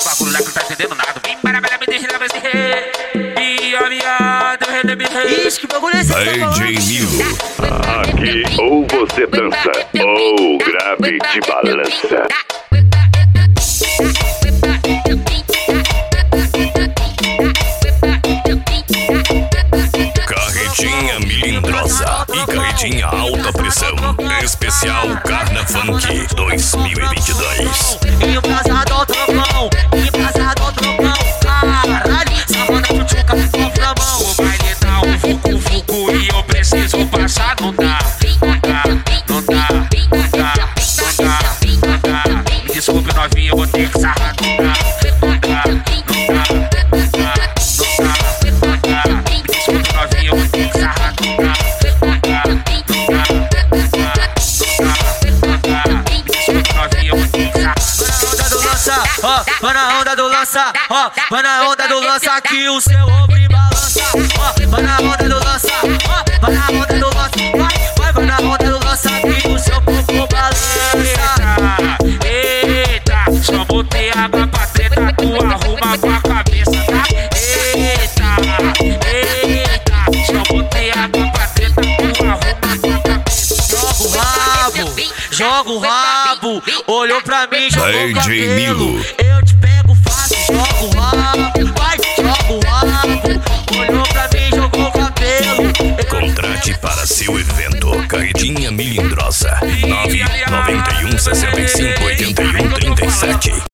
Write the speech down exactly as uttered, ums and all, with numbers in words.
bagulho lá que não tá entendendo nada. Vem para para me deixar pra você. E a minha do rei me rei. Ixi, que bagulho é esse? D J Milo. Aqui ou você dança ou grave de balança. Carretinha melindrosa e carretinha alta pressão. Especial Carna Funk dois mil e vinte e dois. Embrasado ao trovão, embrasado ao trovão. Caralho, savana tchutchuca, copo na mão. O baile dá um vucu vucu e eu preciso passar. Não dá, não dá, não dá, não dá, não dá, não dá. Me desculpe novinha, eu vou ter que sarrar. Não dá, não dá, não dá, não dá, não dá, não dá. Me desculpe novinha, eu vou ter que sarrar. Não dá, não dá, não dá, não dá, não dá, não dá. Me desculpe novinha, eu vou ter que sarrar. Ó, vai na onda do lança, ó, vai na onda do lança que o seu ombro balança. Ó, vai na onda do lança, ó, vai na onda do lança, vai, vai na onda do lança que o seu corpo balança. Eita, eita, só botei água pra treta, tu arruma com a cabeça, tá? Eita, eita, só botei água pra treta, tu arruma com a cabeça. Joga o rabo, joga o rabo, olhou pra mim, jogou o D J cabelo. Milo. Eu